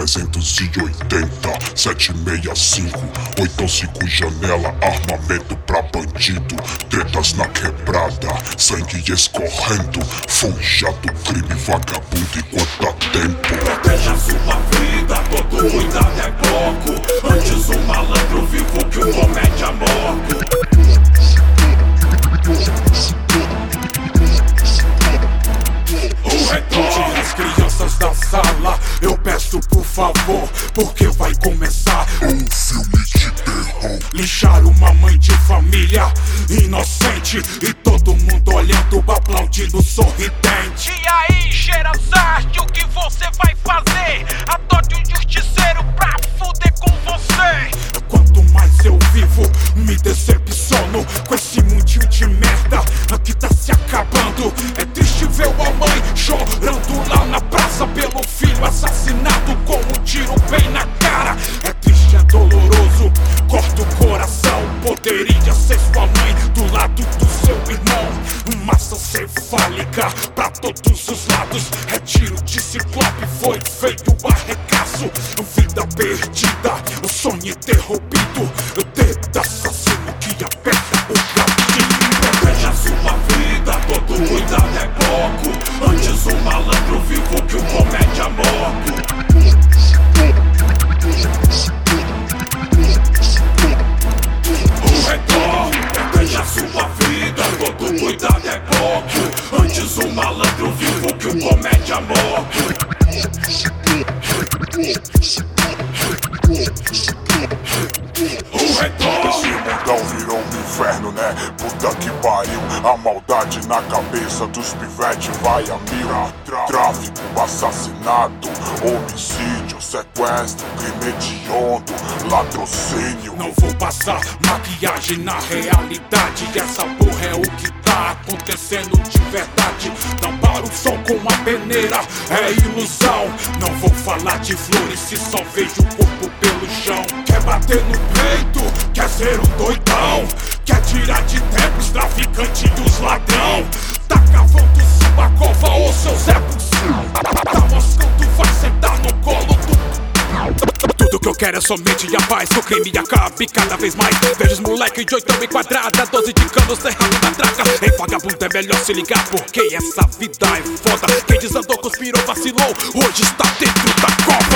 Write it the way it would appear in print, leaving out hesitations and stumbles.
380, 765, 85 janela, armamento pra bandido. Tretas na quebrada, sangue escorrendo. Fuja do crime, vagabundo, enquanto há tempo. Proteja sua vida, todo cuidado é pouco. Antes um malandro vivo que um comédia morto. O retorno, as crianças da sala, eu peço por favor, porque vai começar um filme de terror. Lixar uma mãe de família inocente e todo mundo olhando, aplaudindo, sorridente. E aí, Sherazade, o que você vai fazer? Adote um justiceiro pra fuder com você. Quanto mais eu vivo, me decepciono com esse mundinho de merda que tá se acabando. É triste ver a mãe chorando lá na praça pelo filho assassinado com um tiro bem na cara. É triste, é doloroso, corta o coração. Poderia ser sua mãe do lado do seu irmão. Massa cefálica pra todos os lados. É tiro de ciclope, foi feito arregaço. Vida perdida, o sonho interrompido. Dedo assassino que aperta o gatilho. Proteja sua vida, todo cuidado é pouco. Antes um malandro vivo que um comédia morto. O retorno, proteja sua vida, todo cuidado é pouco. Antes um malandro vivo que um comédia morto. O retorno. Esse mundão virou um inferno, né? Puta que pariu. A maldade na cabeça dos pivete vai a mira. Tráfico, assassinato, homicídio, sequestro, crime hediondo, latrocínio. Não vou passar maquiagem na realidade. Essa porra é o que tá acontecendo de verdade. Não para o som com uma peneira, é ilusão. Não vou falar de flores se só vejo o corpo pelo chão. Quer bater no peito, quer ser um doidão. Quer tirar de tempos, traficante dos ladrão. Tá cavando sua cova ou seu Zé Bucão. Tá moscando, vai sentar no colo do... Tudo que eu quero é somente a paz, que o crime acabe cada vez mais. Vejo os moleques de 8 quadrada, 12 de cano cerrado na traca. Em vagabundo é melhor se ligar, porque essa vida é foda. Quem desandou, conspirou, vacilou, hoje está dentro da cova.